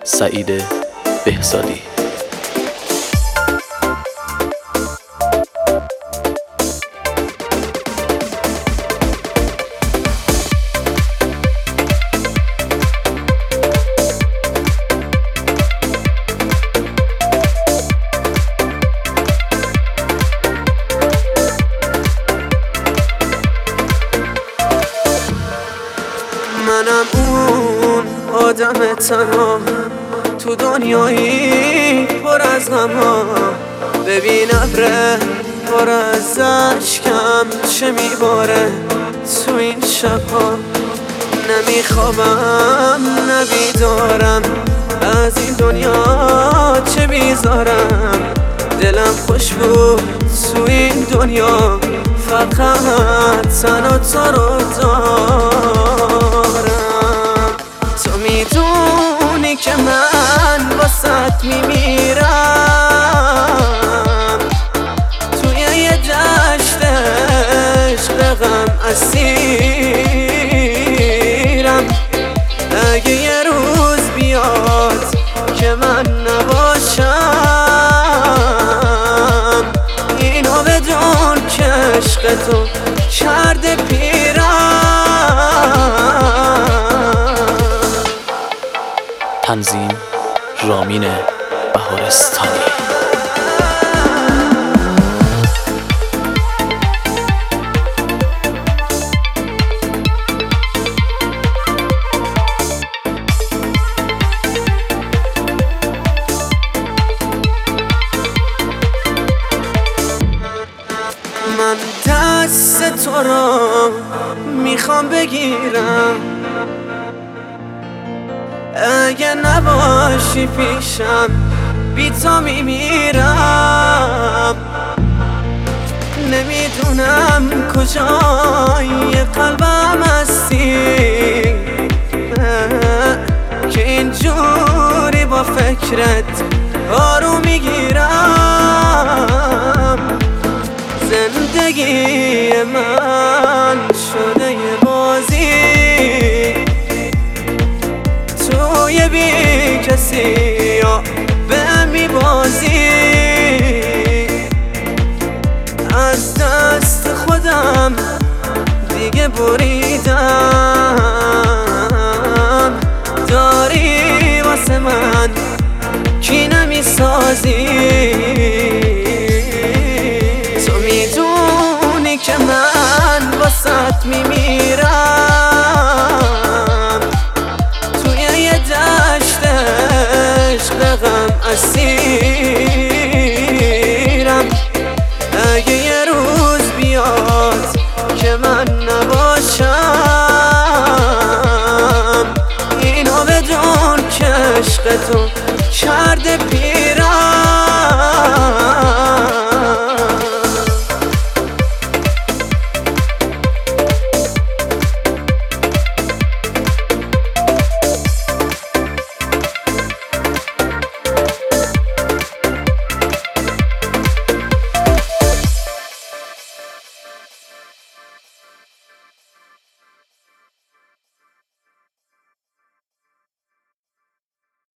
سعید بهزادی. منم اون آدم تنها تو دنیایی پر از غم‌ها. ببین ابره پر از اشکم چه میباره تو این شب‌ها. نمیخوابم نبیدارم، از این دنیا چه بیزارم. دلم خوش بود تو این دنیا، فقط تنها تو رو دارم. تو میدونی که من واسط میمیرم، توی یه دشت عشق غم اسیرم. اگه یه روز بیاد که من نباشم، اینو بدون که عشق تو کرده پیرم. تنظیم رامین بهارستانی. من دست تو رو میخوام بگیرم، اگه نباشی پیشم بی تو میمیرم. نمیدونم کجای قلبم هستی که اینجوری با فکرت آروم میگیرم. زندگی من شده یه بازی، توی بی کسی یا به میبازی. از دست خودم دیگه بریدم، داری واسه من کی نمیسازی. تو میدونی که من واسط میمیرم، توی یه دشت عشق غم اسیرم. اگه یه روز بیاد که من نباشم، اینو بدون که عشق تو کرده